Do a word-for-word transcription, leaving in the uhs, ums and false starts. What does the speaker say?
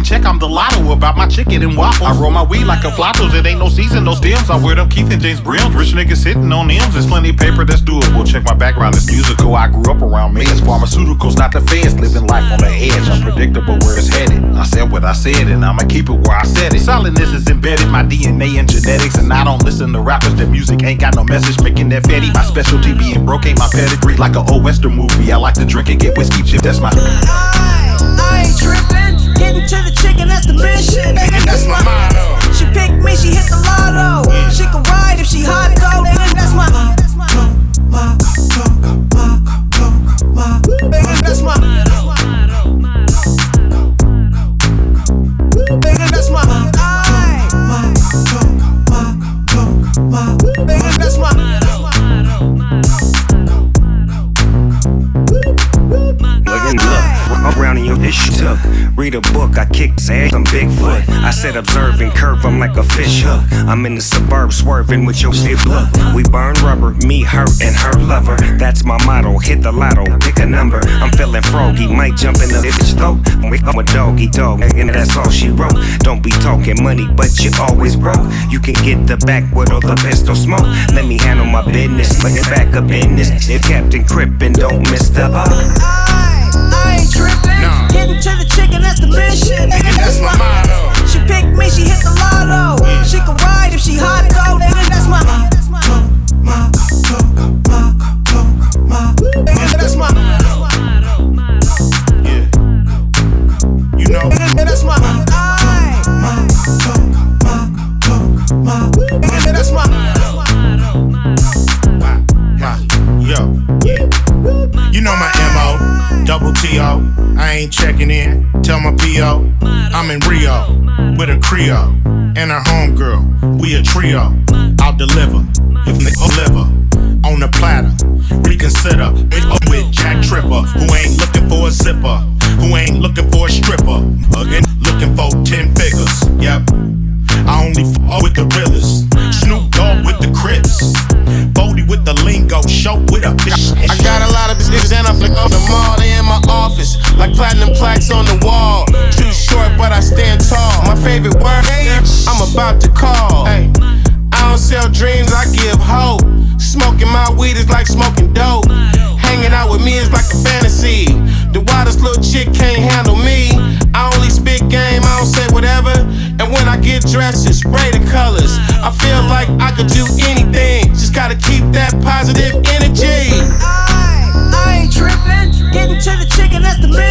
can check, I'm the lotto about my chicken and waffles. I roll my weed like a flottos, it ain't no season, no stems. I wear them Keith and James brims. Rich niggas sitting on M's. There's plenty of paper that's doable. Check my background, it's musical. I grew up around meds, pharmaceuticals, not the feds. Living life on the edge, unpredictable where it's headed. I said what I said, and I'ma keep it where I said it. Solidness is embedded, my D N A and genetics. And I don't listen to rappers that music ain't got no message, making that fatty. My specialty being broke ain't my pedigree. Like an old western movie, I like to drink and get whiskey chip. That's my. I, I ain't tripping. Getting to the chicken, that's the mission. Nigga, that's my motto. She picked me, she hit the lotto. Yeah. She can ride if she hot though. Nigga, that's my. That's my. My. My. Nigga, that's my. Nigga, that's my. I. My. My. Nigga, that's my. Look, around in your dish took. Read a book, I kicked ass, I'm Bigfoot. I said observe and curve, I'm like a fish hook. I'm in the suburbs swerving with your stiff look. We burn rubber, me, her, and her lover. That's my motto, hit the lotto, pick a number. I'm feeling froggy, might jump in the bitch throat. I'm a doggy dog, and that's all she wrote. Don't be talking money, but you always broke. You can get the backwood or the pistol smoke. Let me handle my business, put it back up in this. If Captain Crippin' don't miss the boat. I ain't trippin'. No. Getting to the chicken, that's the mission. Nigga, that's my motto. She picked me, she hit the lotto. Yeah. She can ride if she hot though. Nigga, that's my. That's my. My. My. Nigga, that's my. Yeah. You know. Nigga, that's my. I. My. My. Nigga, that's my. Wow. Wow. Yo. Yeah. You know my M O, double T O. I ain't checking in, tell my P O. I'm in Rio with a Creole and her homegirl. We a trio. I'll deliver if they deliver on the platter. Reconsider with Jack Tripper, who ain't looking for a zipper, who ain't looking for a stripper, again looking for ten figures. Yep. I only f*** with the realest. Snoop Dogg with the Crips. Bodie with the lingo. Show with a bitch. I got a lot of bitches and I flick off them all. They in my office, like platinum plaques on the wall. Too short, but I stand tall. My favorite word, I'm about to call. Hey, I don't sell dreams, I give hope. Smoking my weed is like smoking dope. Hanging out with me is like a fantasy. The wildest little chick can't handle me. I only spit game, I don't say whatever. And when I get dressed, just spray the colors. I feel like I could do anything. Just gotta keep that positive energy. I, I ain't trippin'. Getting to the chicken, that's the mission.